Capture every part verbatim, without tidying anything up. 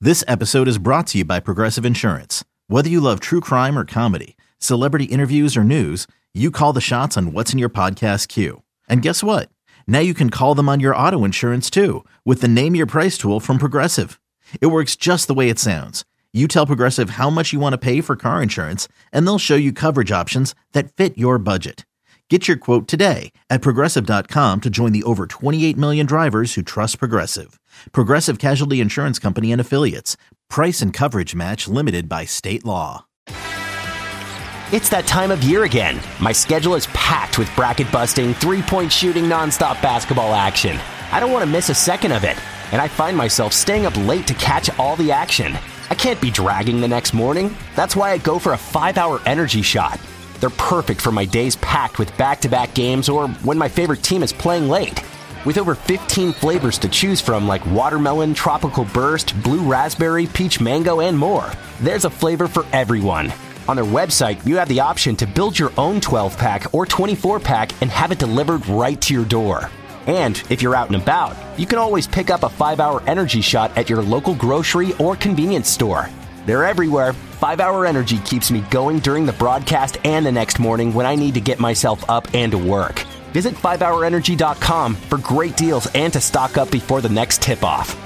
This episode is brought to you by Progressive Insurance. Whether you love true crime or comedy, celebrity interviews or news, you call the shots on what's in your podcast queue. And guess what? Now you can call them on your auto insurance too with the Name Your Price tool from Progressive. It works just the way it sounds. You tell Progressive how much you want to pay for car insurance, and they'll show you coverage options that fit your budget. Get your quote today at Progressive dot com to join the over twenty-eight million drivers who trust Progressive. Progressive Casualty Insurance Company and Affiliates. Price and coverage match limited by state law. It's that time of year again. My schedule is packed with bracket-busting, three-point shooting, nonstop basketball action. I don't want to miss a second of it, and I find myself staying up late to catch all the action. I can't be dragging the next morning. That's why I go for a five-hour energy shot. They're perfect for my days packed with back-to-back games or when my favorite team is playing late. With over fifteen flavors to choose from like watermelon, tropical burst, blue raspberry, peach mango, and more, there's a flavor for everyone. On their website, you have the option to build your own twelve-pack or twenty-four-pack and have it delivered right to your door. And if you're out and about, you can always pick up a five-hour energy shot at your local grocery or convenience store. They're everywhere. five-hour Energy keeps me going during the broadcast and the next morning when I need to get myself up and to work. Visit five hour energy dot com for great deals and to stock up before the next tip-off.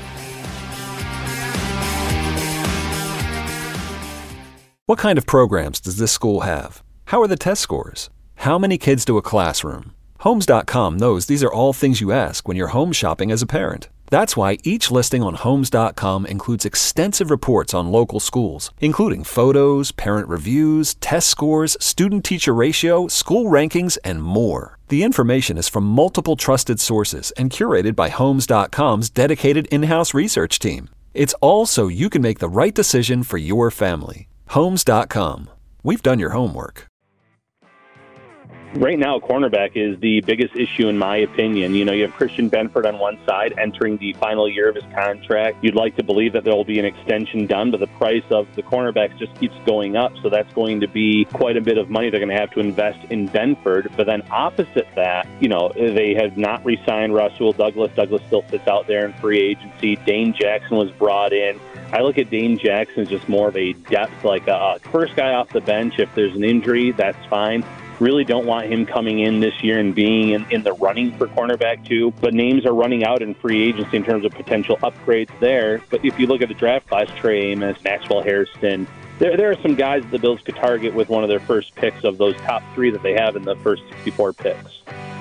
What kind of programs does this school have? How are the test scores? How many kids do a classroom? Homes dot com knows these are all things you ask when you're home shopping as a parent. That's why each listing on Homes dot com includes extensive reports on local schools, including photos, parent reviews, test scores, student-teacher ratio, school rankings, and more. The information is from multiple trusted sources and curated by Homes dot com's dedicated in-house research team. It's all so you can make the right decision for your family. Homes dot com. We've done your homework. Right now, cornerback is the biggest issue in my opinion. You know, you have Christian Benford on one side entering the final year of his contract. You'd like to believe that there will be an extension done, but the price of the cornerbacks just keeps going up. So that's going to be quite a bit of money they're going to have to invest in Benford. But then opposite that, you know, they have not re-signed Rasul Douglas. Douglas still sits out there in free agency. Dane Jackson was brought in. I look at Dane Jackson as just more of a depth, like a first guy off the bench. If there's an injury, that's fine. Really don't want him coming in this year and being in, in the running for cornerback too. But names are running out in free agency in terms of potential upgrades there. But if you look at the draft class, Trey Amos, Maxwell Hairston, there, there are some guys that the Bills could target with one of their first picks of those top three that they have in the first sixty-four picks.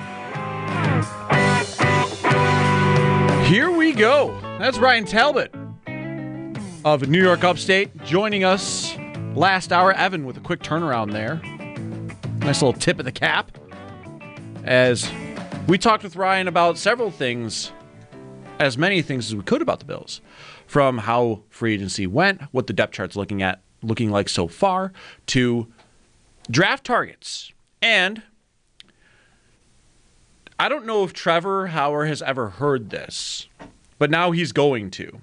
Here we go. That's Ryan Talbot of New York Upstate joining us last hour. Evan with a quick turnaround there. Nice little tip of the cap as we talked with Ryan about several things, as many things as we could about the Bills, from how free agency went, what the depth chart's looking at, looking like so far, to draft targets. And I don't know if Trevor Hauer has ever heard this, but now he's going to.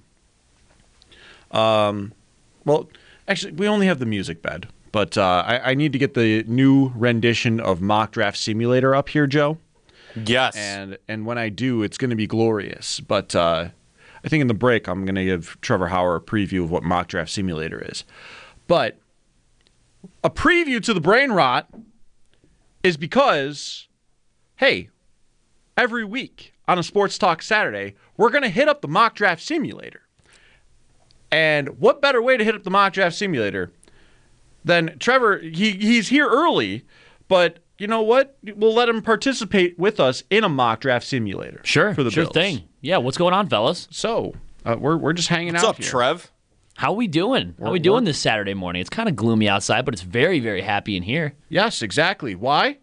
Um, well, actually, we only have the music bed. But uh, I, I need to get the new rendition of Mock Draft Simulator up here, Joe. Yes. And and when I do, it's going to be glorious. But uh, I think in the break, I'm going to give Trevor Hauer a preview of what Mock Draft Simulator is. But a preview to the brain rot is because, hey, every week on a Sports Talk Saturday, we're going to hit up the Mock Draft Simulator. And what better way to hit up the Mock Draft Simulator then Trevor, he he's here early, but you know what? We'll let him participate with us in a mock draft simulator. Sure, for the sure Bills. thing. Yeah, what's going on, fellas? So uh, we're we're just hanging what's out up, here. Trev? How we doing? How We're- we doing we're- this Saturday morning? It's kind of gloomy outside, but it's very, very happy in here. Yes, exactly. Why?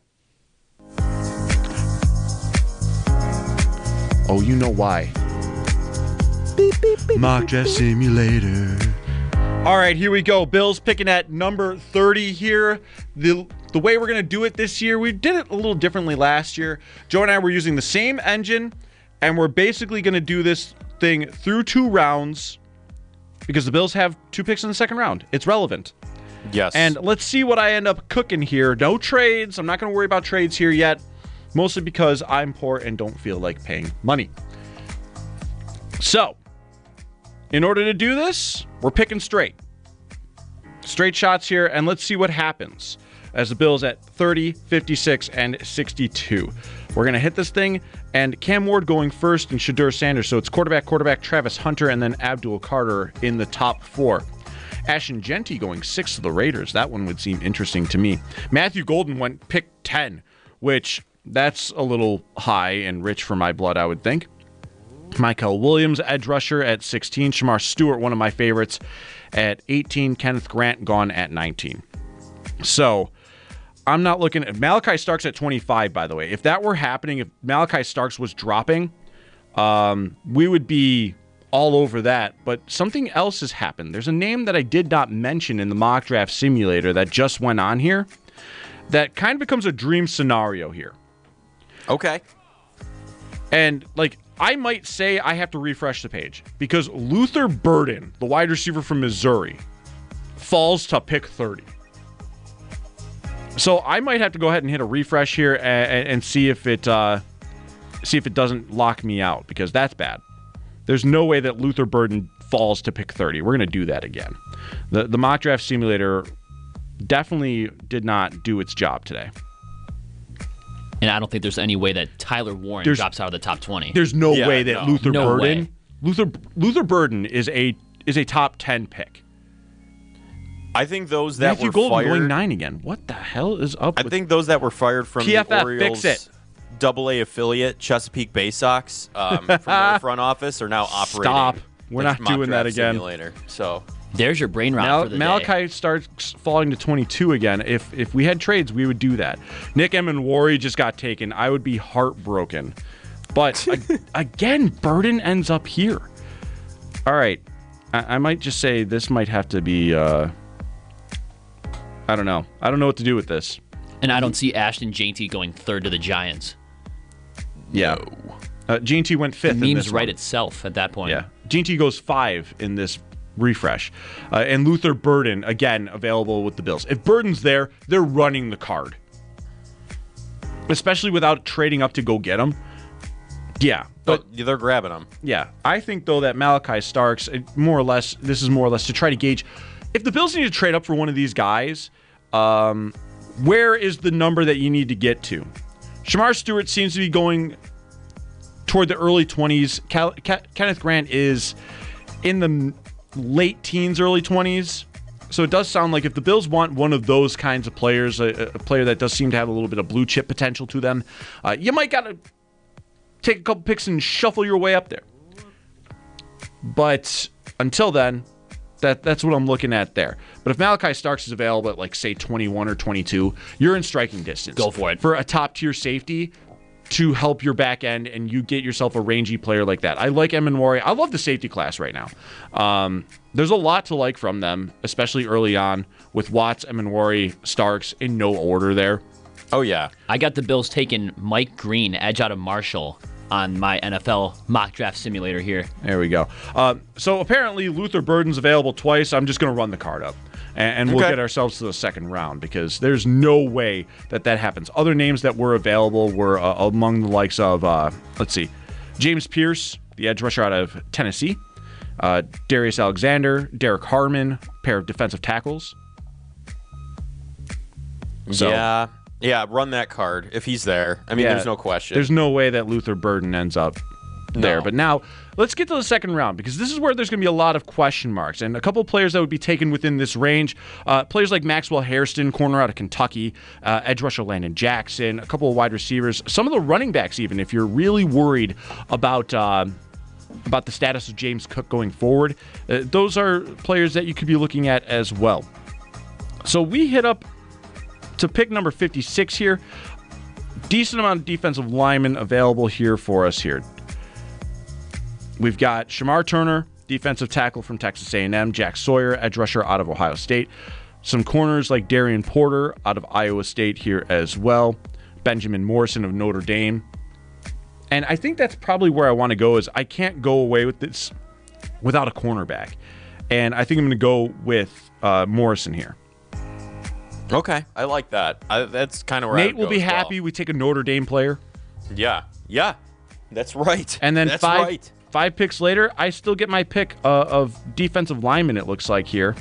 Oh, you know why. Beep, beep, beep, mock draft simulator. All right, here we go. Bills picking at number thirty here. The the way we're going to do it this year, we did it a little differently last year. Joe and I were using the same engine, and we're basically going to do this thing through two rounds because the Bills have two picks in the second round. It's relevant. Yes. And let's see what I end up cooking here. No trades. I'm not going to worry about trades here yet, mostly because I'm poor and don't feel like paying money. So, in order to do this, we're picking straight. Straight shots here, and let's see what happens as the Bills at thirty, fifty-six, and sixty-two. We're going to hit this thing, and Cam Ward going first and Shedeur Sanders. So it's quarterback, quarterback, Travis Hunter, and then Abdul Carter in the top four. Ashton Jeanty going sixth to the Raiders. That one would seem interesting to me. Matthew Golden went pick ten, which that's a little high and rich for my blood, I would think. Michael Williams, edge rusher at sixteen. Shamar Stewart, one of my favorites, at eighteen. Kenneth Grant gone at nineteen. So I'm not looking at Malachi Starks at twenty-five, by the way. If that were happening, if Malachi Starks was dropping, um, we would be all over that. But something else has happened. There's a name that I did not mention in the mock draft simulator that just went on here that kind of becomes a dream scenario here. Okay. And, like, I might say I have to refresh the page because Luther Burden, the wide receiver from Missouri, falls to pick thirty. So I might have to go ahead and hit a refresh here and, and see if it uh, see if it doesn't lock me out, because that's bad. There's no way that Luther Burden falls to pick thirty. We're going to do that again. The the mock draft simulator definitely did not do its job today. And I don't think there's any way that Tyler Warren There's- drops out of the top twenty. There's no Yeah, way that no. Luther No Burden way. Luther Luther Burden is a is a top ten pick. I think those that Matthew were Golden fired. going nine again. What the hell is up I with think those that were fired from P F F, the Orioles fix it. Double A affiliate Chesapeake Bay Sox um, from their front office are now operating. Stop. We're the not mock doing that draft again. Simulator. So There's your brain rot Mal- for the Malachi day. starts falling to twenty-two again. If if we had trades, we would do that. Nick Emanwari just got taken. I would be heartbroken. But a- again, Burden ends up here. All right. I, I might just say this might have to be, uh, I don't know. I don't know what to do with this. And I don't see Ashton Jeanty going third to the Giants. Yeah. Uh, Gene T went fifth The in meme's this right one. itself at that point. Yeah. Gene T goes five in this refresh. Uh, and Luther Burden, again, available with the Bills. If Burden's there, they're running the card. Especially without trading up to go get him. Yeah. But, but they're grabbing them. yeah. I think, though, that Malachi Starks, it- more or less, this is more or less to try to gauge. If the Bills need to trade up for one of these guys, um, where is the number that you need to get to? Shamar Stewart seems to be going toward the early twenties. Cal- Ke- Kenneth Grant is in the m- late teens, early twenties. So it does sound like if the Bills want one of those kinds of players, a, a player that does seem to have a little bit of blue chip potential to them, uh, you might got to take a couple picks and shuffle your way up there. But until then, that that's what I'm looking at there. But if Malachi Starks is available at, like, say, twenty-one or twenty-two, you're in striking distance. Go for it. For a top-tier safety to help your back end, and you get yourself a rangy player like that. I like Emanwari. I love the safety class right now. Um, there's a lot to like from them, especially early on with Watts, Emanwari, Starks in no order there. Oh, yeah. I got the Bills taking Mike Green, edge out of Marshall, on my N F L mock draft simulator here. There we go. Uh, so apparently Luther Burden's available twice. I'm just going to run the card up. And, and we'll Okay. get ourselves to the second round because there's no way that that happens. Other names that were available were uh, among the likes of, uh, let's see, James Pierce, the edge rusher out of Tennessee, uh, Darius Alexander, Derek Harmon, pair of defensive tackles. So- Yeah. Yeah, run that card if he's there. I mean, Yeah, there's no question. There's no way that Luther Burden ends up there. No. But now, let's get to the second round because this is where there's going to be a lot of question marks. And a couple of players that would be taken within this range, uh, players like Maxwell Hairston, corner out of Kentucky, uh, edge rusher Landon Jackson, a couple of wide receivers, some of the running backs even, if you're really worried about uh, about the status of James Cook going forward. Uh, those are players that you could be looking at as well. So we hit up to pick number fifty-six here. Decent amount of defensive linemen available here for us here. We've got Shamar Turner, defensive tackle from Texas A and M, Jack Sawyer, edge rusher out of Ohio State. Some corners like Darian Porter out of Iowa State here as well. Benjamin Morrison of Notre Dame. And I think that's probably where I want to go is I can't go away with this without a cornerback. And I think I'm going to go with uh, Morrison here. Okay, I like that. I, that's kind of where I Nate would will go be as well. happy we take a Notre Dame player. Yeah, yeah, that's right. And then that's five right. five picks later, I still get my pick uh, of defensive lineman, it looks like here.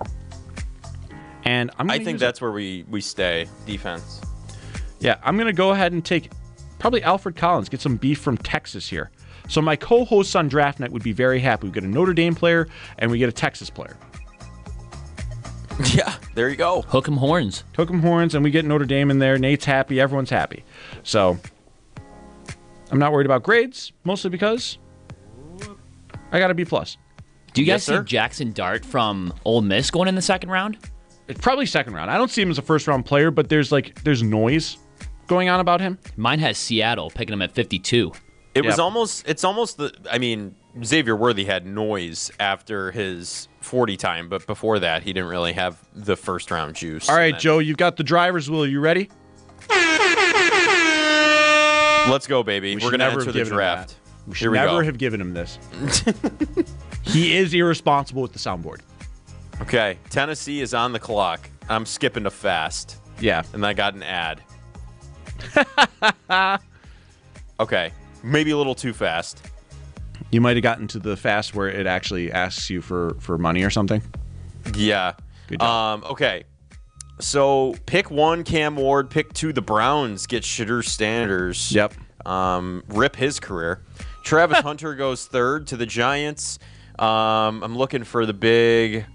And I'm I think that's it. where we, we stay, defense. Yeah, I'm going to go ahead and take probably Alfred Collins, get some beef from Texas here. So my co-hosts on Draft Night would be very happy. We get a Notre Dame player, and we get a Texas player. Yeah, there you go. Hook 'em horns. Hook 'em horns, and we get Notre Dame in there. Nate's happy. Everyone's happy. So I'm not worried about grades, mostly because I got a B plus. Do you guys Yes, see sir. Jackson Dart from Ole Miss going in the second round? It's probably second round. I don't see him as a first round player, but there's like there's noise going on about him. Mine has Seattle picking him at fifty-two. It was Yep. almost, it's almost the, I mean, Xavier Worthy had noise after his forty time, but before that, he didn't really have the first round juice. All right, And then- Joe, you've got the driver's wheel. You ready? Let's go, baby. We We're should going to never enter have the given him draft. that. We should Here we never go. have given him this. He is irresponsible with the soundboard. Okay, Tennessee is on the clock. I'm skipping to fast, Yeah. and I got an ad. Okay, maybe a little too fast. You might have gotten to the fast where it actually asks you for, for money or something. Yeah. Good job. Um, okay. So pick one, Cam Ward. Pick two, the Browns get Shadur Sanders. Yep. Um, rip his career. Travis Hunter goes third to the Giants. Um, I'm looking for the big.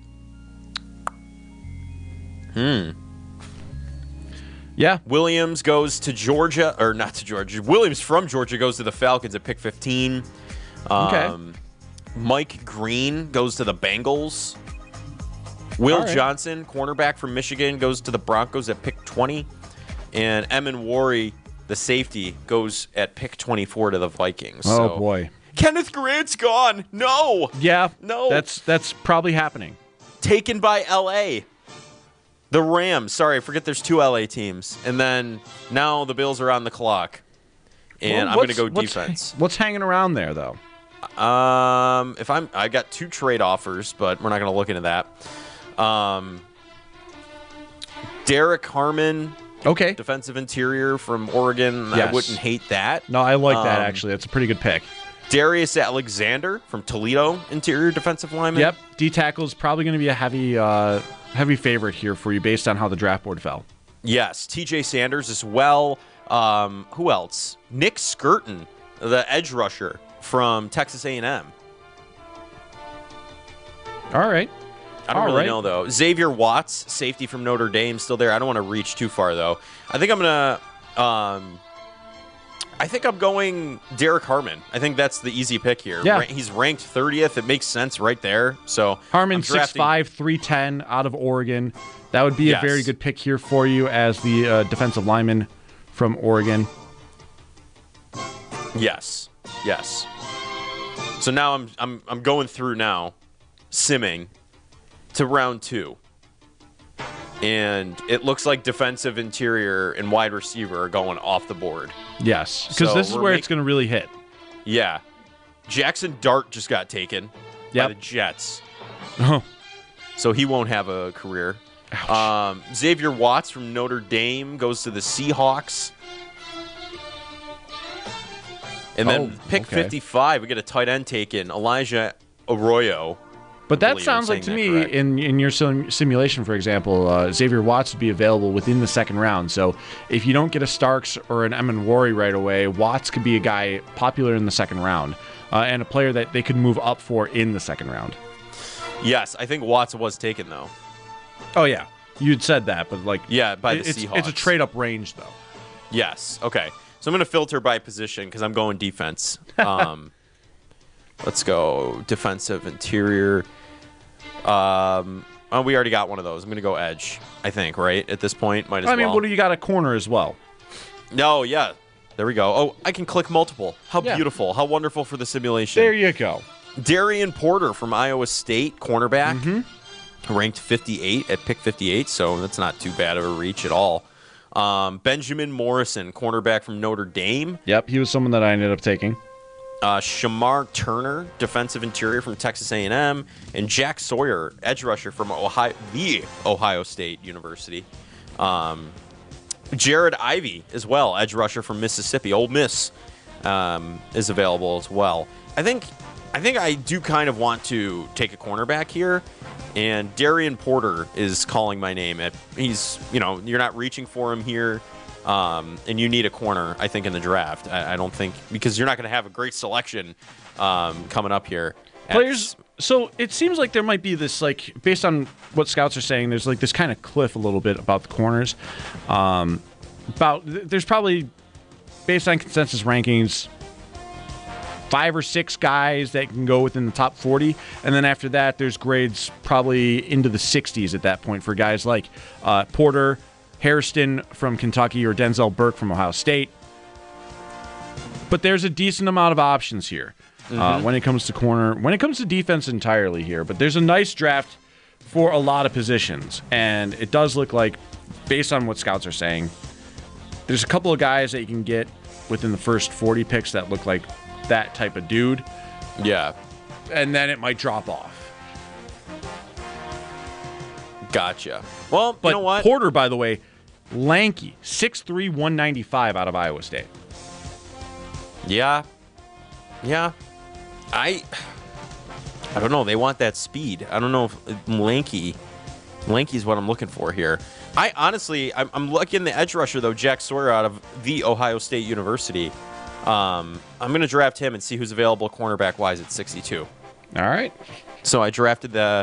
Hmm. Yeah. Williams goes to Georgia, or not to Georgia. Williams from Georgia goes to the Falcons at pick fifteen. Um, Okay. Mike Green goes to the Bengals. Will All right. Johnson, cornerback from Michigan, goes to the Broncos at pick twenty. And Emin Wari, the safety, goes at pick twenty-four to the Vikings. Oh, So- boy. Kenneth Grant's gone. No. Yeah. No. That's that's probably happening. Taken by L A. The Rams. Sorry, I forget there's two L A teams. And then now the Bills are on the clock. And Well, I'm going to what's- go what's- defense. What's hanging around there, though? Um, if I'm, I got two trade offers, but we're not going to look into that. Um, Derek Harmon, Okay. defensive interior from Oregon. I Yes. wouldn't hate that. No, I like that, Um, actually. That's a pretty good pick. Darius Alexander from Toledo, interior defensive lineman. Yep. D tackle is probably going to be a heavy uh, heavy favorite here for you based on how the draft board fell. Yes, T J Sanders as well. Um, who else? Nick Skirton, the edge rusher from Texas A and M. All right. I don't All really right. know, though. Xavier Watts, safety from Notre Dame, still there. I don't want to reach too far, though. I think I'm going to... Um, I think I'm going Derek Harmon. I think that's the easy pick here. Yeah. Ra- He's ranked thirtieth. It makes sense right there. So Harmon, I'm six drafting- five, three ten, out of Oregon. That would be Yes. a very good pick here for you as the uh, defensive lineman from Oregon. Yes. Yes. So now I'm I'm I'm going through now, simming to round two. And it looks like defensive interior and wide receiver are going off the board. Yes, because So this is we're where make- it's going to really hit. Yeah. Jackson Dart just got taken Yep. by the Jets. Oh, So he won't have a career. Um, Xavier Watts from Notre Dame goes to the Seahawks. And then Oh, pick okay. fifty-five, we get a tight end taken, Elijah Arroyo. But that believe I'm sounds like to saying me, that correct. in in your sim- simulation, for example, uh, Xavier Watts would be available within the second round. So if you don't get a Starks or an Emin Wari right away, Watts could be a guy popular in the second round uh, and a player that they could move up for in the second round. Yes, I think Watts was taken, though. Oh, yeah. You'd said that, but like, Yeah, by the it's, Seahawks. it's a trade up range, though. Yes. Okay. So I'm going to filter by position because I'm going defense. Um, let's go defensive interior. Um, oh, we already got one of those. I'm going to go edge, I think, right? At this point, might as I mean, well. what do you got at corner as well? No, yeah. There we go. Oh, I can click multiple. How Yeah. beautiful. How wonderful for the simulation. There you go. Darian Porter from Iowa State, cornerback, Mm-hmm. ranked fifty-eight at pick fifty-eight, so that's not too bad of a reach at all. Um, Benjamin Morrison, cornerback from Notre Dame. Yep, he was someone that I ended up taking. Uh, Shamar Turner, defensive interior from Texas A and M, and Jack Sawyer, edge rusher from Ohio, the Ohio State University. Um, Jared Ivey as well, edge rusher from Mississippi. Ole Miss um, is available as well. I think I think I do kind of want to take a cornerback here, and Darian Porter is calling my name. At he's you know you're not reaching for him here, um, and you need a corner. I think in the draft. I, I don't think because you're not going to have a great selection um, coming up here. Players. So it seems like there might be this, like, based on what scouts are saying, there's like this kind of cliff a little bit about the corners. Um, about there's probably, based on consensus rankings, five or six guys that can go within the top forty, and then after that, there's grades probably into the sixties at that point for guys like uh, Porter, Hairston from Kentucky, or Denzel Burke from Ohio State. But there's a decent amount of options here. Mm-hmm. Uh, when it comes to corner, when it comes to defense entirely here. But there's a nice draft for a lot of positions. And it does look like, based on what scouts are saying, there's a couple of guys that you can get within the first forty picks that look like that type of dude. Yeah. And then it might drop off. Gotcha. Well, but you know what? Porter, by the way, lanky, six three, one ninety-five out of Iowa State. Yeah. Yeah. I I don't know. They want that speed. I don't know if lanky. Lanky is what I'm looking for here. I honestly, I'm, I'm looking the edge rusher, though, Jack Sawyer out of the Ohio State University. Um, I'm going to draft him and see who's available cornerback-wise at sixty-two. All right. So I drafted the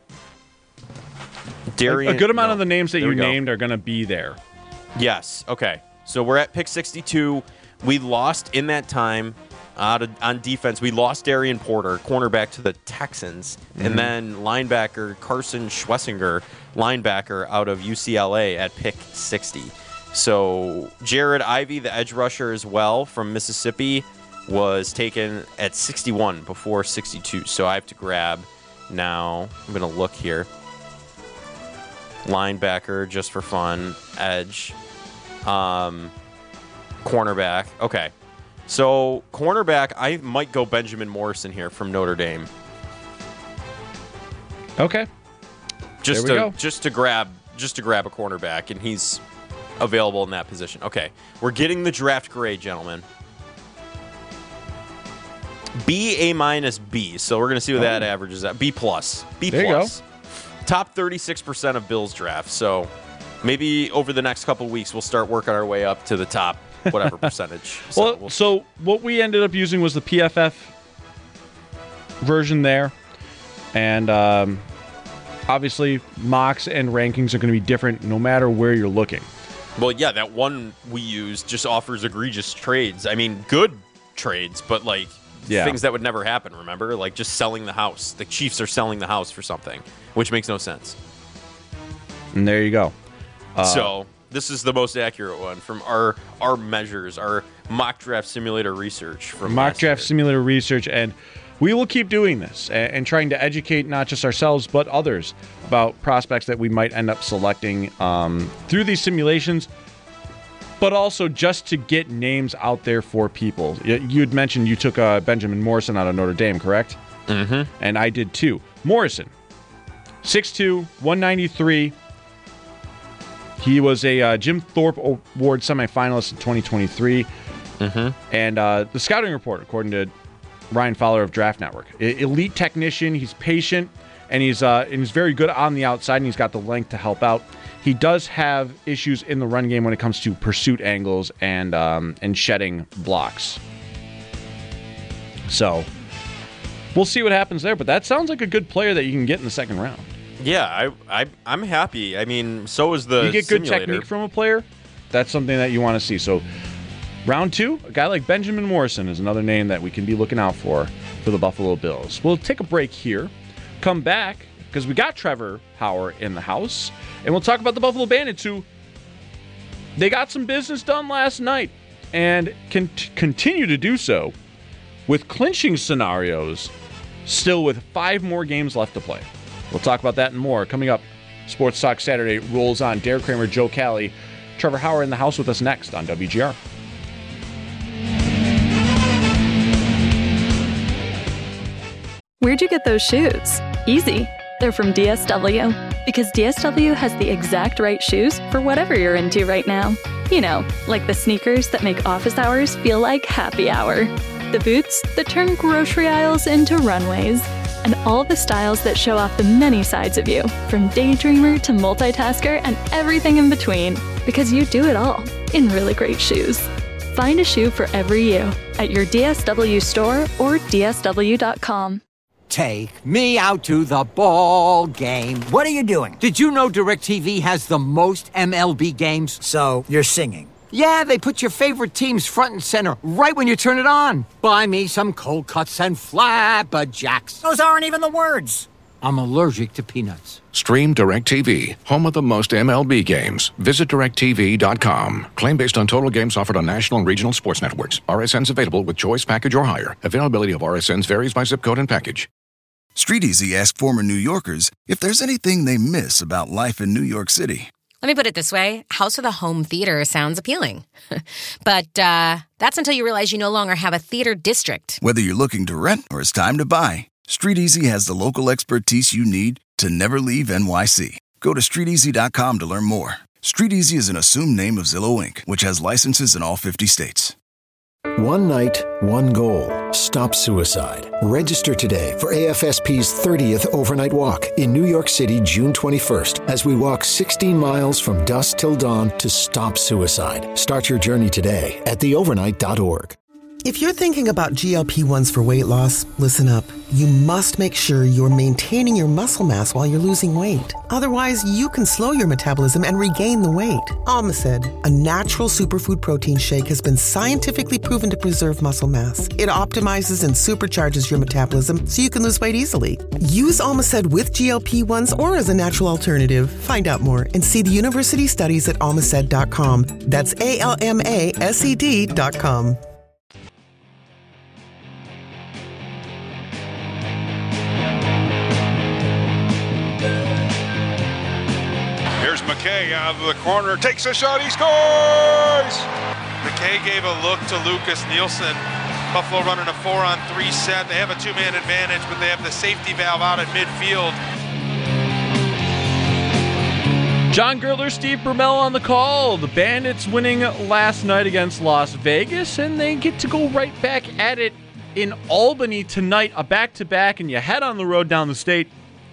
Darian. A good amount no, of the names that you go. named are going to be there. Yes. Okay. So we're at pick sixty-two. We lost in that time. Out of, on defense, we lost Darian Porter, cornerback to the Texans, mm-hmm. and then linebacker Carson Schwessinger, linebacker out of U C L A at pick sixty. So Jared Ivey, the edge rusher as well from Mississippi, was taken at sixty-one before sixty-two. So I have to grab now. I'm going to look here. Linebacker, just for fun. Edge. Um, cornerback. Okay. So, cornerback, I might go Benjamin Morrison here from Notre Dame. Okay. Just there we to go. just to grab just to grab a cornerback, and he's available in that position. Okay. We're getting the draft grade, gentlemen. B, A minus, B. So we're gonna see what oh. that averages at. B plus. B there plus. You go. Top thirty-six percent of Bills draft. So maybe over the next couple of weeks we'll start working our way up to the top. Whatever percentage. So well, we'll so what we ended up using was the P F F version there. And um, obviously, mocks and rankings are going to be different no matter where you're looking. Well, yeah, that one we used just offers egregious trades. I mean, good trades, but like yeah. things that would never happen, remember? Like just selling the house. The Chiefs are selling the house for something, which makes no sense. And there you go. Uh, so... This is the most accurate one from our our measures, our mock draft simulator research. From mock draft year. simulator research, and we will keep doing this and, and trying to educate not just ourselves but others about prospects that we might end up selecting um, through these simulations, but also just to get names out there for people. You, you had mentioned you took uh, Benjamin Morrison out of Notre Dame, correct? Mm-hmm. And I did too. Morrison, six two, one ninety-three. He was a uh, Jim Thorpe Award semifinalist in twenty twenty-three. Mm-hmm. And uh, the scouting report, according to Ryan Fowler of Draft Network, I- elite technician. He's patient, and he's uh, and he's very good on the outside, and he's got the length to help out. He does have issues in the run game when it comes to pursuit angles and um, and shedding blocks. So we'll see what happens there, but that sounds like a good player that you can get in the second round. Yeah, I, I, I'm happy. I mean, so is the You get good simulator. technique from a player, that's something that you want to see. So round two, a guy like Benjamin Morrison is another name that we can be looking out for for the Buffalo Bills. We'll take a break here, come back, because we got Trevor Hauer in the house, and we'll talk about the Buffalo Bandits, who they got some business done last night and can t- continue to do so with clinching scenarios, still with five more games left to play. We'll talk about that and more coming up. Sports Talk Saturday rolls on. Derek Kramer, Joe Cali, Trevor Hauer in the house with us next on W G R. Where'd you get those shoes? Easy. They're from D S W. Because D S W has the exact right shoes for whatever you're into right now. You know, like the sneakers that make office hours feel like happy hour. The boots that turn grocery aisles into runways. And all the styles that show off the many sides of you, from daydreamer to multitasker and everything in between. Because you do it all in really great shoes. Find a shoe for every you at your D S W store or D S W dot com. Take me out to the ball game. What are you doing? Did you know DirecTV has the most M L B games? So, you're singing? Yeah, they put your favorite teams front and center right when you turn it on. Buy me some cold cuts and flapjacks. Those aren't even the words. I'm allergic to peanuts. Stream DirecTV, home of the most M L B games. Visit direct T V dot com. Claim based on total games offered on national and regional sports networks. R S Ns available with choice package or higher. Availability of R S Ns varies by zip code and package. StreetEasy asked former New Yorkers if there's anything they miss about life in New York City. Let me put it this way. House of the Home Theater sounds appealing. But uh, that's until you realize you no longer have a theater district. Whether you're looking to rent or it's time to buy, StreetEasy has the local expertise you need to never leave N Y C. Go to street easy dot com to learn more. StreetEasy is an assumed name of Zillow Incorporated, which has licenses in all fifty states. One night, one goal. Stop suicide. Register today for A F S P's thirtieth overnight walk in New York City, June twenty-first, as we walk sixteen miles from dusk till dawn to stop suicide. Start your journey today at the overnight dot org. If you're thinking about G L P ones for weight loss, listen up. You must make sure you're maintaining your muscle mass while you're losing weight. Otherwise, you can slow your metabolism and regain the weight. Almacid, a natural superfood protein shake, has been scientifically proven to preserve muscle mass. It optimizes and supercharges your metabolism so you can lose weight easily. Use Almacid with G L P ones or as a natural alternative. Find out more and see the university studies at almacid dot com. That's A L M A S E D dot com. McKay out of the corner, takes a shot, he scores! McKay gave a look to Lucas Nielsen. Buffalo running a four on three set. They have a two-man advantage, but they have the safety valve out at midfield. John Gertler, Steve Brumell on the call. The Bandits winning last night against Las Vegas, and they get to go right back at it in Albany tonight, a back-to-back, and you head on the road down the state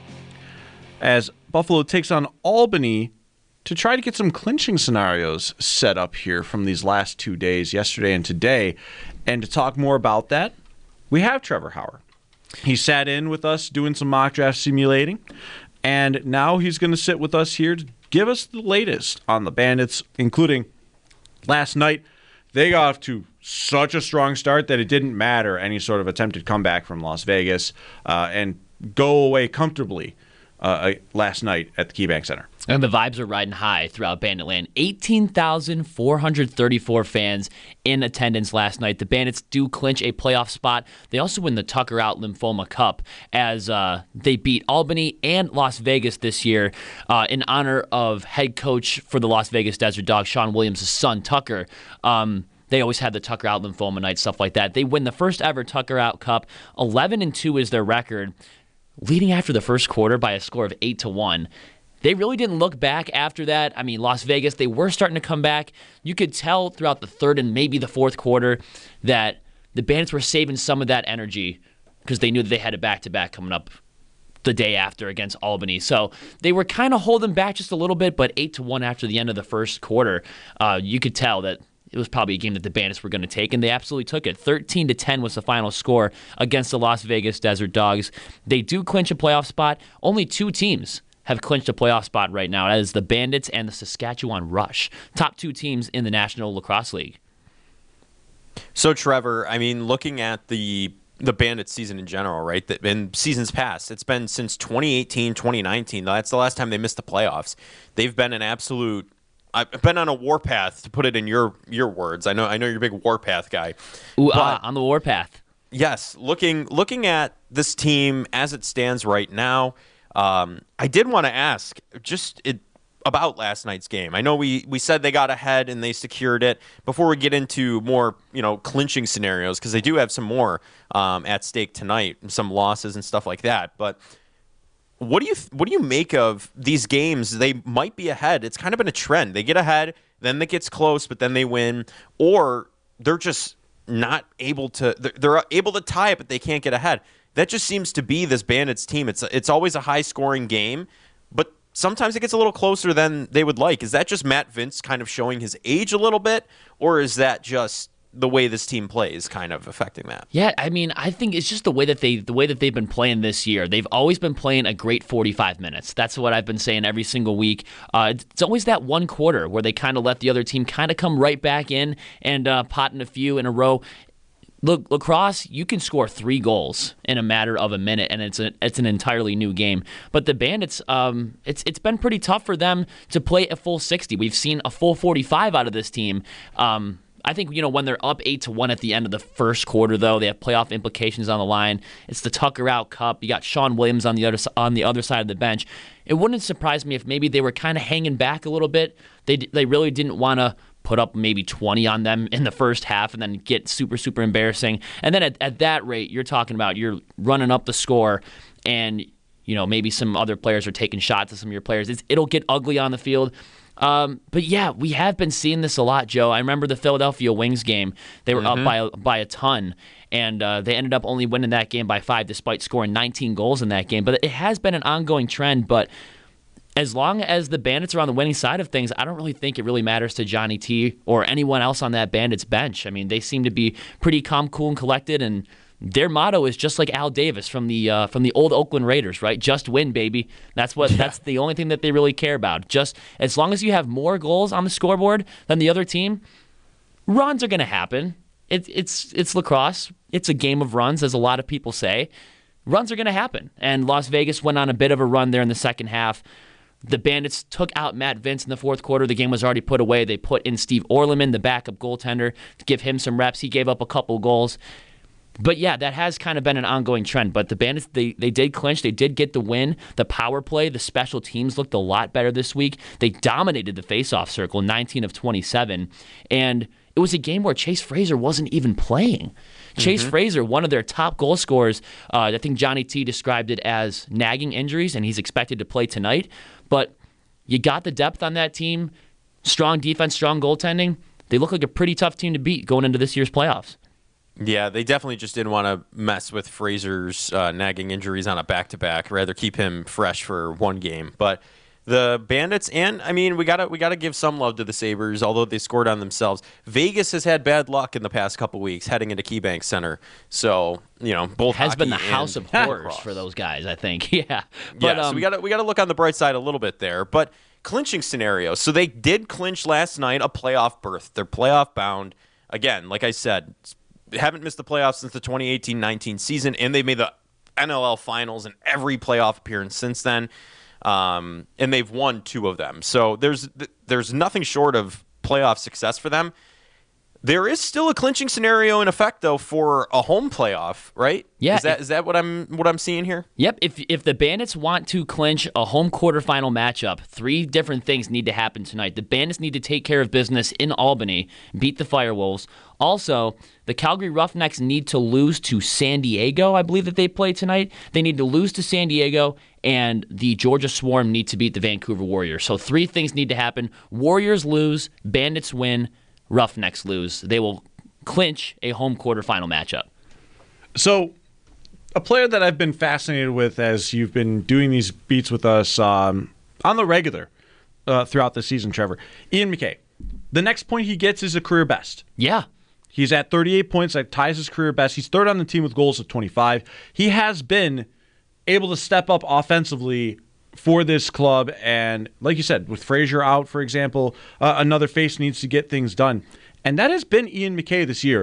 as Buffalo takes on Albany to try to get some clinching scenarios set up here from these last two days, yesterday and today. And to talk more about that, we have Trevor Hauer. He sat in with us doing some mock draft simulating, and now he's going to sit with us here to give us the latest on the Bandits, including last night. They got off to such a strong start that it didn't matter any sort of attempted comeback from Las Vegas uh, and go away comfortably Uh, last night at the KeyBank Center. And the vibes are riding high throughout Banditland. eighteen thousand four hundred thirty-four fans in attendance last night. The Bandits do clinch a playoff spot. They also win the Tucker Out Lymphoma Cup as uh, they beat Albany and Las Vegas this year uh, in honor of head coach for the Las Vegas Desert Dogs, Sean Williams' son, Tucker. Um, They always had the Tucker Out Lymphoma Night, stuff like that. They win the first ever Tucker Out Cup. eleven and two is their record, leading after the first quarter by a score of eight to one. They really didn't look back after that. I mean, Las Vegas, they were starting to come back. You could tell throughout the third and maybe the fourth quarter that the Bandits were saving some of that energy because they knew that they had a back-to-back coming up the day after against Albany. So they were kind of holding back just a little bit, but eight to one after the end of the first quarter, uh, you could tell that it was probably a game that the Bandits were going to take, and they absolutely took it. thirteen to ten was the final score against the Las Vegas Desert Dogs. They do clinch a playoff spot. Only two teams have clinched a playoff spot right now. That is the Bandits and the Saskatchewan Rush, top two teams in the National Lacrosse League. So, Trevor, I mean, looking at the the Bandits season in general, right, that in seasons past, it's been since twenty eighteen, twenty nineteen. That's the last time they missed the playoffs. They've been an absolute I've been on a warpath, to put it in your your words. I know I know you're a big warpath guy. Ooh, uh, on the warpath. Yes, looking looking at this team as it stands right now, um, I did want to ask just it, about last night's game. I know we, we said they got ahead and they secured it. Before we get into more, you know, clinching scenarios, because they do have some more um, at stake tonight, some losses and stuff like that. But What do you what do you make of these games? They might be ahead. It's kind of been a trend. They get ahead, then it gets close, but then they win, or they're just not able to. They're, they're able to tie it, but they can't get ahead. That just seems to be this Bandits team. It's it's always a high scoring game, but sometimes it gets a little closer than they would like. Is that just Matt Vince kind of showing his age a little bit, or is that just the way this team plays kind of affecting that? Yeah, I mean, I think it's just the way that they the way that they've been playing this year. They've always been playing a great forty-five minutes. That's what I've been saying every single week. Uh, it's always that one quarter where they kind of let the other team kind of come right back in and uh, pot in a few in a row. Look, lacrosse, you can score three goals in a matter of a minute, and it's a, it's an entirely new game. But the Bandits, um, it's it's been pretty tough for them to play a full sixty. We've seen a full forty-five out of this team. Um, I think, you know, when they're up eight to one at the end of the first quarter, though, they have playoff implications on the line. It's the Tucker Out Cup. You got Sean Williams on the other on the other side of the bench. It wouldn't surprise me if maybe they were kind of hanging back a little bit. They they really didn't want to put up maybe twenty on them in the first half and then get super, super embarrassing. And then at, at that rate, you're talking about you're running up the score and, you know, maybe some other players are taking shots at some of your players. It's, it'll get ugly on the field. Um, but yeah, we have been seeing this a lot, Joe. I remember the Philadelphia Wings game. They were Mm-hmm. up by, by a ton, and uh, they ended up only winning that game by five despite scoring nineteen goals in that game. But it has been an ongoing trend, but as long as the Bandits are on the winning side of things, I don't really think it really matters to Johnny T or anyone else on that Bandits bench. I mean, they seem to be pretty calm, cool, and collected, and their motto is just like Al Davis from the uh, from the old Oakland Raiders, right? Just win, baby. That's what. Yeah. That's the only thing that they really care about. Just as long as you have more goals on the scoreboard than the other team, runs are going to happen. It, it's it's lacrosse. It's a game of runs, as a lot of people say. Runs are going to happen, and Las Vegas went on a bit of a run there in the second half. The Bandits took out Matt Vince in the fourth quarter. The game was already put away. They put in Steve Orleman, the backup goaltender, to give him some reps. He gave up a couple goals. But yeah, that has kind of been an ongoing trend. But the Bandits, they, they did clinch. They did get the win. The power play, the special teams looked a lot better this week. They dominated the faceoff circle, nineteen of twenty-seven. And it was a game where Chase Fraser wasn't even playing. Chase mm-hmm. Fraser, one of their top goal scorers, uh, I think Johnny T described it as nagging injuries, and he's expected to play tonight. But you got the depth on that team, strong defense, strong goaltending. They look like a pretty tough team to beat going into this year's playoffs. Yeah, they definitely just didn't want to mess with Fraser's uh, nagging injuries on a back-to-back. Rather keep him fresh for one game. But the Bandits, and I mean, we gotta we gotta give some love to the Sabres, although they scored on themselves. Vegas has had bad luck in the past couple weeks heading into KeyBank Center. So you know, both has been the hockey house and of horrors lacrosse for those guys, I think. Yeah, but yeah. Um, So we gotta we gotta look on the bright side a little bit there. But clinching scenario. So they did clinch last night a playoff berth. They're playoff bound. Again, like I said, haven't missed the playoffs since the twenty eighteen nineteen season, and they made the N L L finals in every playoff appearance since then. Um, and they've won two of them. So there's there's nothing short of playoff success for them. There is still a clinching scenario in effect, though, for a home playoff, right? Yeah. Is that is that what I'm what I'm seeing here? Yep. If if the Bandits want to clinch a home quarterfinal matchup, three different things need to happen tonight. The Bandits need to take care of business in Albany, beat the Firewolves. Also, the Calgary Roughnecks need to lose to San Diego. I believe that they play tonight. They need to lose to San Diego, and the Georgia Swarm need to beat the Vancouver Warriors. So three things need to happen. Warriors lose, Bandits win, Roughnecks lose. They will clinch a home quarterfinal matchup. So, a player that I've been fascinated with as you've been doing these beats with us um, on the regular uh, throughout the season, Trevor, Ian McKay. The next point he gets is a career best. Yeah. He's at thirty-eight points. That ties his career best. He's third on the team with goals of twenty-five. He has been able to step up offensively for this club, and like you said, with Fraser out, for example, uh, another face needs to get things done. And that has been Ian McKay this year.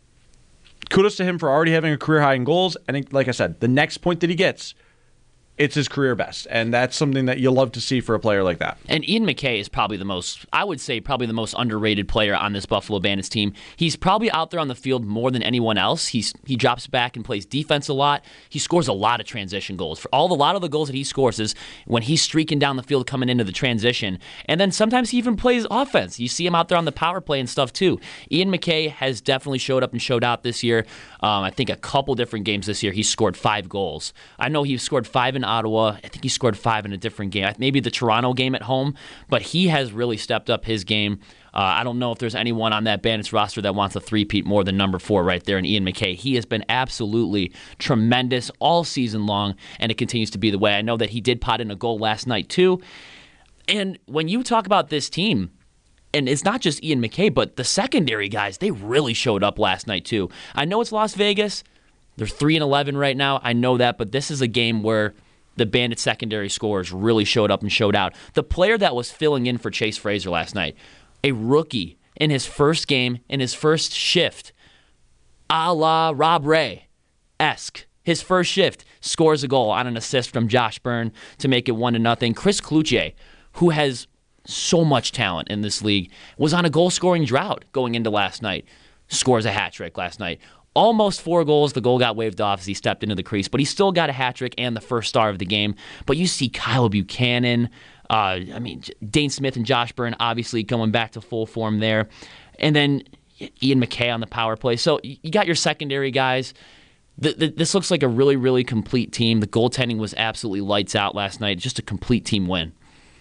Kudos to him for already having a career high in goals, and like I said, the next point that he gets, it's his career best, and that's something that you love to see for a player like that. And Ian McKay is probably the most, I would say, probably the most underrated player on this Buffalo Bandits team. He's probably out there on the field more than anyone else. He's he drops back and plays defense a lot. He scores a lot of transition goals. For all a lot of the goals that he scores is when he's streaking down the field coming into the transition. And then sometimes he even plays offense. You see him out there on the power play and stuff too. Ian McKay has definitely showed up and showed out this year. Um, I think a couple different games this year he scored five goals. I know he scored five in Ottawa. I think he scored five in a different game. Maybe the Toronto game at home, but he has really stepped up his game. Uh, I don't know if there's anyone on that Bandits roster that wants a three-peat more than number four right there in Ian McKay. He has been absolutely tremendous all season long, and it continues to be the way. I know that he did pot in a goal last night too. And when you talk about this team, and it's not just Ian McKay, but the secondary guys, they really showed up last night too. I know it's Las Vegas. They're three and eleven right now. I know that, but this is a game where the Bandits secondary scorers really showed up and showed out. The player that was filling in for Chase Fraser last night, a rookie in his first game, in his first shift, a la Rob Ray-esque. His first shift scores a goal on an assist from Josh Byrne to make it one to nothing. Chris Cloutier, who has so much talent in this league, was on a goal-scoring drought going into last night. Scores a hat trick last night. Almost four goals. The goal got waved off as he stepped into the crease, but he still got a hat trick and the first star of the game. But you see Kyle Buchanan, uh, I mean, Dane Smith and Josh Byrne obviously going back to full form there. And then Ian McKay on the power play. So you got your secondary guys. The, the, this looks like a really, really complete team. The goaltending was absolutely lights out last night. Just a complete team win.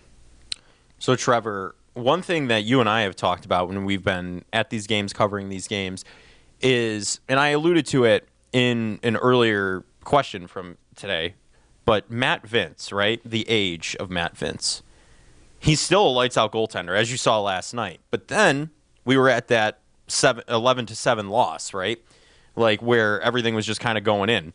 So, Trevor, one thing that you and I have talked about when we've been at these games, covering these games, is, and I alluded to it in an earlier question from today, but Matt Vince, right? The age of Matt Vince. He's still a lights-out goaltender, as you saw last night. But then we were at that seven, eleven to seven loss, right? Like, where everything was just kind of going in.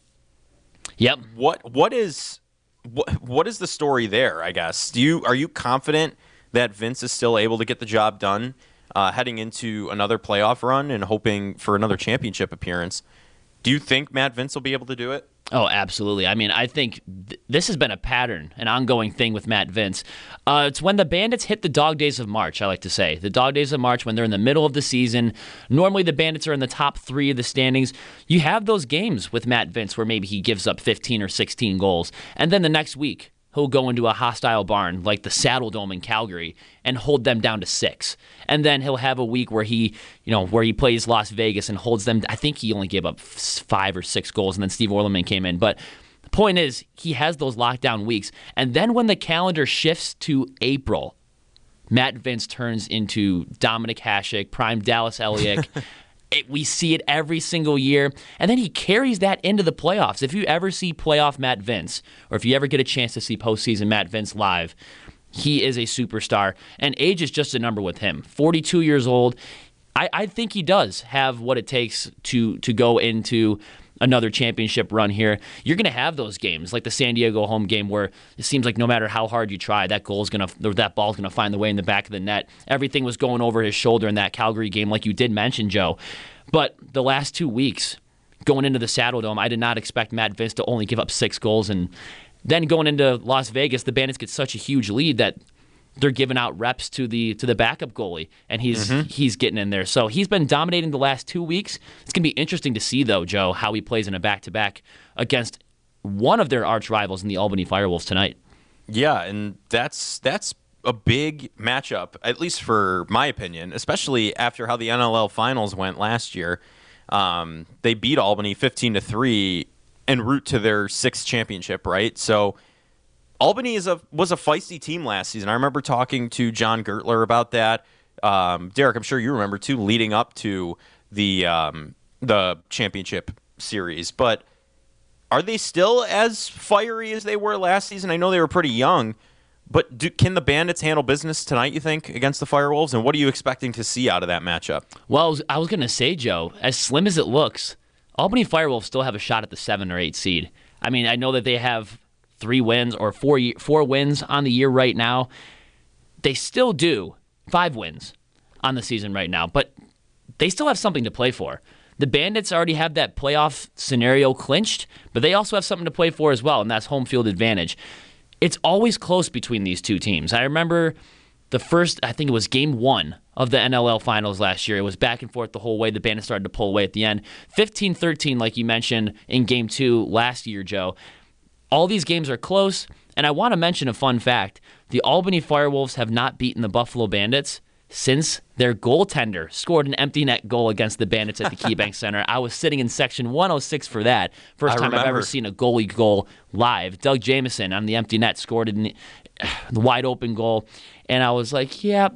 Yep. What What is what, what is the story there, I guess? Do you Are you confident that Vince is still able to get the job done uh, heading into another playoff run and hoping for another championship appearance? Do you think Matt Vince will be able to do it? Oh, absolutely. I mean, I think th- this has been a pattern, an ongoing thing with Matt Vince. Uh, it's when the Bandits hit the dog days of March, I like to say. The dog days of March, when they're in the middle of the season. Normally the Bandits are in the top three of the standings. You have those games with Matt Vince where maybe he gives up fifteen or sixteen goals. And then the next week, he'll go into a hostile barn like the Saddle Dome in Calgary and hold them down to six. And then he'll have a week where he, you know, where he plays Las Vegas and holds them. I think he only gave up five or six goals, and then Steve Orleman came in. But the point is, he has those lockdown weeks. And then when the calendar shifts to April, Matt Vince turns into Dominic Hasek, prime Dallas Elliott. It, we see it every single year, and then he carries that into the playoffs. If you ever see playoff Matt Vince, or if you ever get a chance to see postseason Matt Vince live, he is a superstar, and age is just a number with him. forty-two years old. I, I think he does have what it takes to to go into another championship run here. You're going to have those games, like the San Diego home game, where it seems like no matter how hard you try, that goal's going to, or that ball's going to find the way in the back of the net. Everything was going over his shoulder in that Calgary game, like you did mention, Joe. But the last two weeks, going into the Saddle Dome, I did not expect Matt Vince to only give up six goals. And then going into Las Vegas, the Bandits get such a huge lead that they're giving out reps to the to the backup goalie, and he's mm-hmm. he's getting in there. So he's been dominating the last two weeks. It's going to be interesting to see, though, Joe, how he plays in a back-to-back against one of their arch rivals in the Albany Firewolves tonight. Yeah, and that's that's a big matchup, at least for my opinion, especially after how the N L L Finals went last year. Um, they beat Albany fifteen to three en route to their sixth championship, right? So Albany is a was a feisty team last season. I remember talking to John Gertler about that. Um, Derek, I'm sure you remember too, leading up to the um, the championship series. But are they still as fiery as they were last season? I know they were pretty young, but do, can the Bandits handle business tonight, you think, against the Firewolves? And what are you expecting to see out of that matchup? Well, I was, I was going to say, Joe, as slim as it looks, Albany Firewolves still have a shot at the seven or eight seed. I mean, I know that they have three wins or four four wins on the year right now. They still do five wins on the season right now, but they still have something to play for. The Bandits already have that playoff scenario clinched, but they also have something to play for as well, and that's home field advantage. It's always close between these two teams. I remember the first, I think it was game one of the N L L Finals last year. It was back and forth the whole way. The Bandits started to pull away at the end. fifteen thirteen, like you mentioned, in game two last year, Joe. All these games are close, and I want to mention a fun fact. The Albany Firewolves have not beaten the Buffalo Bandits since their goaltender scored an empty net goal against the Bandits at the KeyBank Center. I was sitting in section one oh six for that. First I time remember. I've ever seen a goalie goal live. Doug Jamieson on the empty net scored in the, the wide open goal, and I was like, yeah,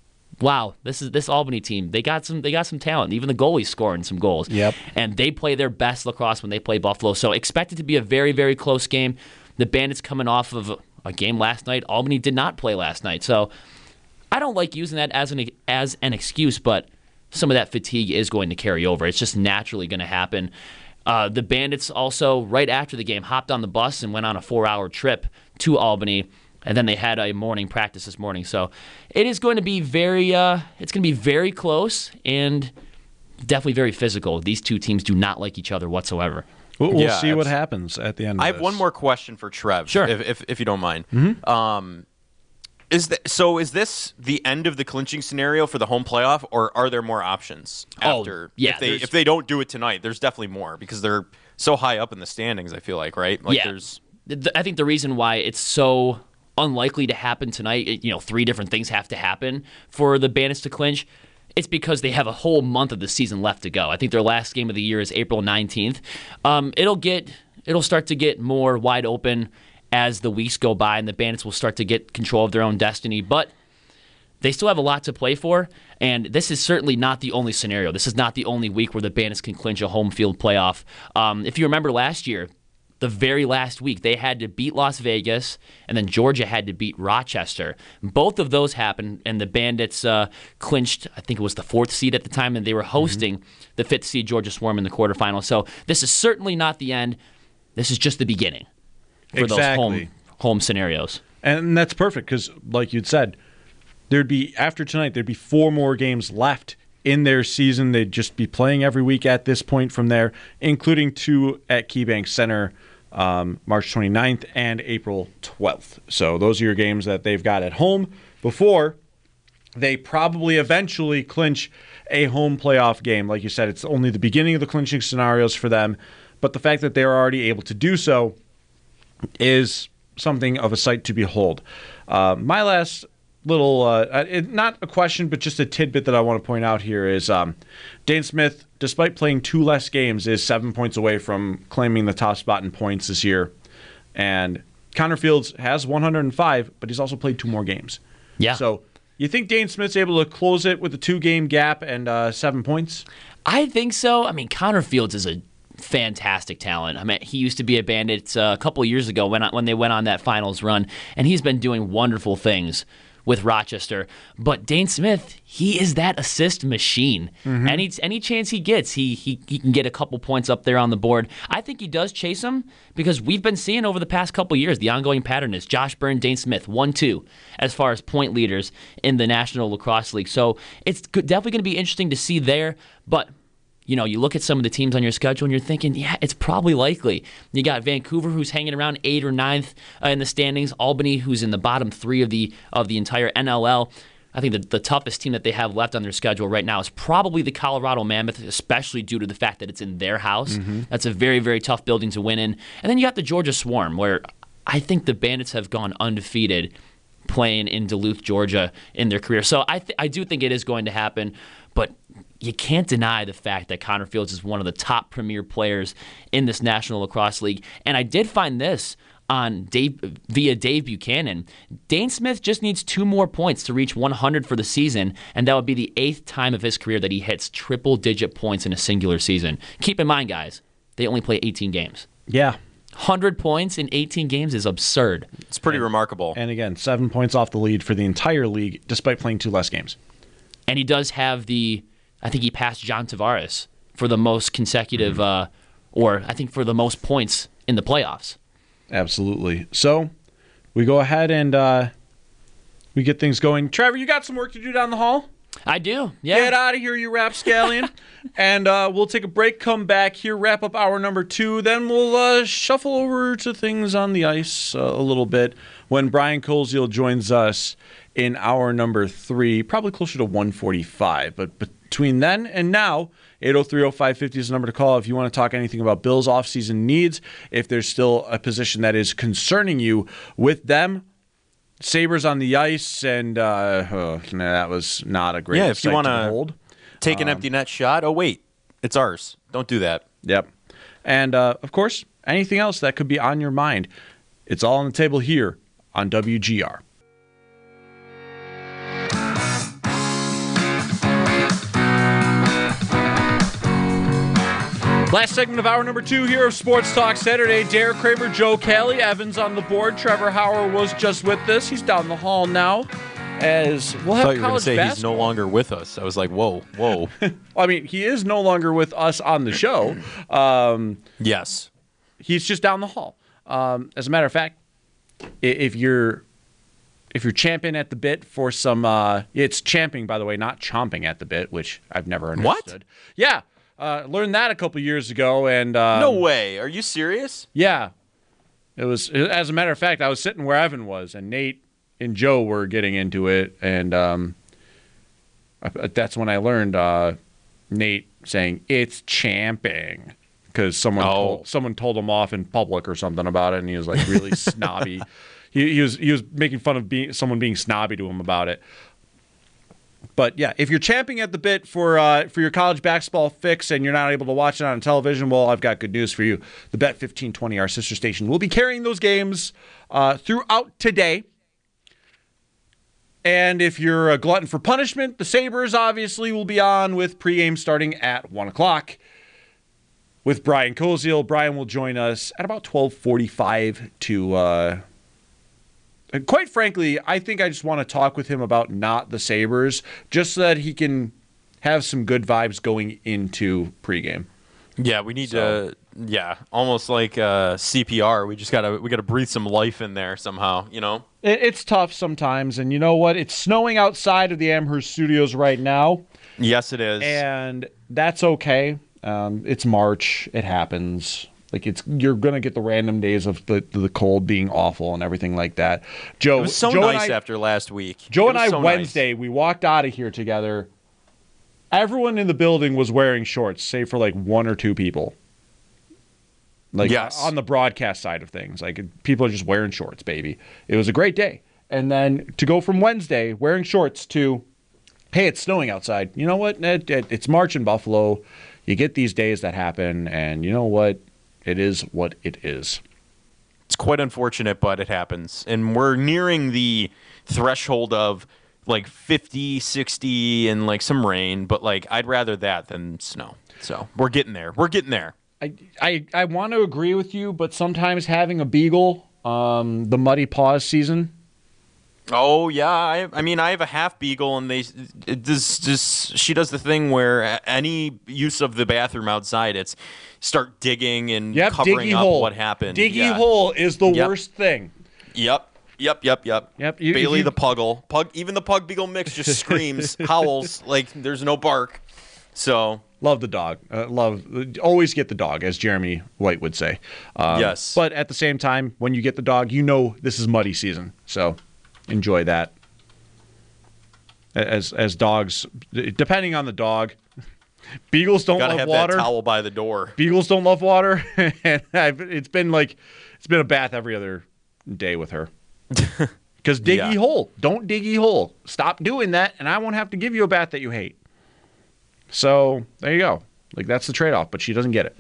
wow, this is this Albany team. They got some they got some talent. Even the goalie's scoring some goals. Yep. And they play their best lacrosse when they play Buffalo. So expect it to be a very, very close game. The Bandits coming off of a, a game last night. Albany did not play last night. So I don't like using that as an as an excuse, but some of that fatigue is going to carry over. It's just naturally going to happen. Uh, the Bandits also, right after the game, hopped on the bus and went on a four-hour trip to Albany, and then they had a morning practice this morning. So it is going to be very, uh, it's going to be very close and definitely very physical. These two teams do not like each other whatsoever. We'll, we'll Yeah, see what abs- happens at the end of I have this. one more question for Trev, Sure. if if, if you don't mind. Mhm. Um, is th- so is this the end of the clinching scenario for the home playoff, or are there more options Oh, after? yeah, if they there's- if they don't do it tonight, there's definitely more because they're so high up in the standings. I feel like right, like yeah. there's Th- I think the reason why it's so unlikely to happen tonight, it- you know, three different things have to happen for the Bandits to clinch. It's because they have a whole month of the season left to go. I think their last game of the year is April nineteenth. Um, it'll get, it'll start to get more wide open as the weeks go by, and the Bandits will start to get control of their own destiny. But they still have a lot to play for, and this is certainly not the only scenario. This is not the only week where the Bandits can clinch a home field playoff. Um, if you remember last year, the very last week, they had to beat Las Vegas, and then Georgia had to beat Rochester. Both of those happened, and the Bandits uh, clinched, I think it was the fourth seed at the time, and they were hosting mm-hmm. the fifth seed Georgia Swarm in the quarterfinals. So this is certainly not the end. This is just the beginning for Exactly. those home, home scenarios. And that's perfect because, like you'd said, there'd be, after tonight, there'd be four more games left in their season. They'd just be playing every week at this point from there, including two at KeyBank Center, um, March twenty-ninth and April twelfth. So those are your games that they've got at home before they probably eventually clinch a home playoff game. Like you said, it's only the beginning of the clinching scenarios for them, but the fact that they're already able to do so is something of a sight to behold. Uh, my last little, uh, it, not a question, but just a tidbit that I want to point out here is um, Dane Smith, despite playing two less games, is seven points away from claiming the top spot in points this year. And Connor Fields has one hundred five, but he's also played two more games. Yeah. So you think Dane Smith's able to close it with a two-game gap and uh, seven points? I think so. I mean, Connor Fields is a fantastic talent. I mean, he used to be a Bandit uh, a couple of years ago when when they went on that finals run, and he's been doing wonderful things with Rochester. But Dane Smith, he is that assist machine. Mm-hmm. Any any chance he gets, he, he he can get a couple points up there on the board. I think he does chase him because we've been seeing over the past couple of years the ongoing pattern is Josh Byrne, Dane Smith, one two as far as point leaders in the National Lacrosse League. So it's good, definitely going to be interesting to see there. But you know, you look at some of the teams on your schedule and you're thinking, yeah, it's probably likely. You got Vancouver, who's hanging around eighth or ninth uh, in the standings. Albany, who's in the bottom three of the of the entire N L L. I think the, the toughest team that they have left on their schedule right now is probably the Colorado Mammoth, especially due to the fact that it's in their house. Mm-hmm. That's a very, very tough building to win in. And then you got the Georgia Swarm, where I think the Bandits have gone undefeated playing in Duluth, Georgia in their career. So I th- I do think it is going to happen, but you can't deny the fact that Connor Fields is one of the top premier players in this National Lacrosse League. And I did find this on Dave, via Dave Buchanan. Dane Smith just needs two more points to reach one hundred for the season, and that would be the eighth time of his career that he hits triple-digit points in a singular season. Keep in mind, guys, they only play eighteen games. Yeah. one hundred points in eighteen games is absurd. It's pretty and, remarkable. And again, seven points off the lead for the entire league, despite playing two less games. And he does have the, I think he passed John Tavares for the most consecutive, mm-hmm. uh, or I think for the most points in the playoffs. Absolutely. So we go ahead and uh, we get things going. Trevor, you got some work to do down the hall? I do, yeah. Get out of here, you rapscallion. And uh, we'll take a break, come back here, wrap up hour number two. Then we'll uh, shuffle over to things on the ice uh, a little bit when Brian Koziel joins us in hour number three, probably closer to one forty-five. But between then and now, eight oh three oh five fifty is the number to call if you want to talk anything about Bills' offseason needs, if there's still a position that is concerning you with them. Sabres on the ice, and uh, oh, nah, that was not a great yeah, if you want to take an um, empty net shot, oh, wait, it's ours. Don't do that. Yep. And, uh, of course, anything else that could be on your mind, it's all on the table here on W G R. Last segment of hour number two here of Sports Talk Saturday. Derek Kramer, Joe Kelly, Evans on the board. Trevor Hauer was just with us. He's down the hall now. As we'll have I thought you were going to say basketball. he's no longer with us. I was like, whoa, whoa. I mean, he is no longer with us on the show. Um, yes. He's just down the hall. Um, as a matter of fact, if you're if you're champing at the bit for some, uh, it's champing, by the way, not chomping at the bit, which I've never understood. What? Yeah. Uh, learned that a couple years ago, and um, no way. Are you serious? Yeah, it was. As a matter of fact, I was sitting where Evan was, and Nate and Joe were getting into it, and um, I, that's when I learned uh, Nate saying it's champing because someone oh. told, someone told him off in public or something about it, and he was like really snobby. He, he was he was making fun of being someone being snobby to him about it. But yeah, if you're champing at the bit for uh, for your college basketball fix and you're not able to watch it on television, well, I've got good news for you. The Bet fifteen twenty, our sister station, will be carrying those games uh, throughout today. And if you're a glutton for punishment, the Sabres obviously will be on with pregame starting at one o'clock with Brian Koziel. Brian will join us at about twelve forty-five to... Uh, And quite frankly, I think I just want to talk with him about not the Sabres, just so that he can have some good vibes going into pregame. Yeah, we need so. to. Yeah, almost like uh, C P R. We just gotta we gotta breathe some life in there somehow. You know, it, it's tough sometimes, and you know what? It's snowing outside of the Amherst Studios right now. Yes, it is, and that's okay. Um, it's March. It happens. Like it's you're gonna get the random days of the the cold being awful and everything like that. Joe, it was so Joe nice and I, after last week. Joe and I so Wednesday nice. we walked out of here together. Everyone in the building was wearing shorts, save for like one or two people. Like yes. on the broadcast side of things, like people are just wearing shorts, baby. It was a great day, and then to go from Wednesday wearing shorts to, hey, it's snowing outside. You know what? It, it, it's March in Buffalo. You get these days that happen, and you know what? It is what it is. It's quite unfortunate, but it happens. And we're nearing the threshold of like fifty, sixty, and like some rain. But like I'd rather that than snow. So we're getting there. We're getting there. I I, I want to agree with you, but sometimes having a beagle, um, the muddy paws season. Oh yeah, I, I mean I have a half beagle, and they it does just she does the thing where any use of the bathroom outside, it's start digging and yep, covering up hole. what happened. Diggy yeah. hole is the yep. worst thing. Yep, yep, yep, yep. Yep. You, Bailey you, the puggle, pug, even the pug beagle mix just screams, howls like there's no bark. So love the dog. Uh, love always get the dog, as Jeremy White would say. Um, yes. But at the same time, when you get the dog, you know this is muddy season. So. Enjoy that. As as dogs, depending on the dog, beagles don't Gotta love have water. That towel by the door. Beagles don't love water, and I've, it's been like it's been a bath every other day with her. Because diggy yeah. hole, don't diggy hole. Stop doing that, and I won't have to give you a bath that you hate. So there you go. Like that's the trade-off, but she doesn't get it.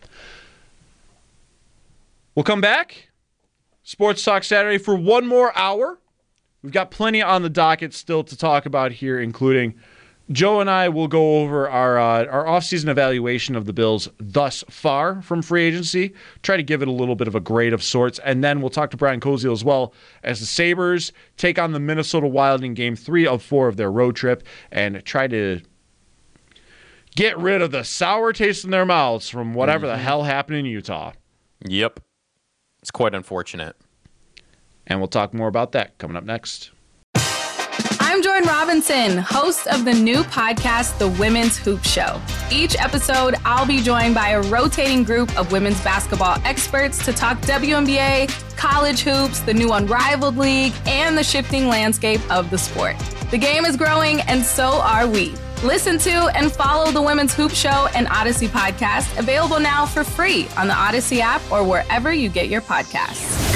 We'll come back. Sports Talk Saturday for one more hour. We've got plenty on the docket still to talk about here, including Joe and I will go over our uh, our offseason evaluation of the Bills thus far from free agency, try to give it a little bit of a grade of sorts, and then we'll talk to Brian Koziel as well as the Sabres take on the Minnesota Wild in game three of four of their road trip and try to get rid of the sour taste in their mouths from whatever mm-hmm. the hell happened in Utah. Yep. It's quite unfortunate. And we'll talk more about that coming up next. I'm Jordan Robinson, host of the new podcast, The Women's Hoop Show. Each episode, I'll be joined by a rotating group of women's basketball experts to talk W N B A, college hoops, the new Unrivaled League, and the shifting landscape of the sport. The game is growing, and so are we. Listen to and follow The Women's Hoop Show and Odyssey podcast, available now for free on the Odyssey app or wherever you get your podcasts.